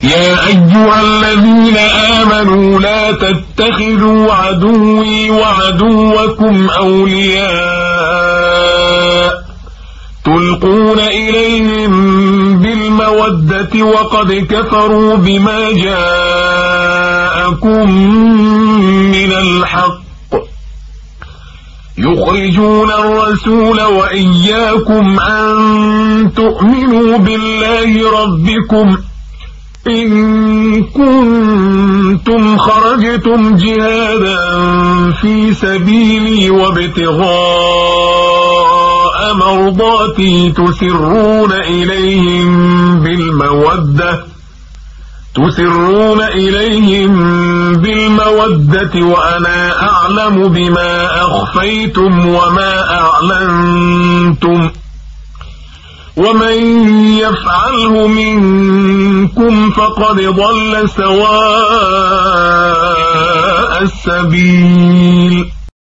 يا أيها الذين آمنوا لا تتخذوا عدوي وعدوكم أولياء تلقون إليهم بالمودة وقد كفروا بما جاءكم من الحق يخرجون الرسول وإياكم أن تؤمنوا بالله ربكم إن كنتم خرجتم جهادا في سبيلي وابتغاء مرضاتي تسرون إليهم بالمودة وأنا أعلم بما أخفيتم وما أعلنتم ومن يفعله منكم فقد ضل سواء السبيل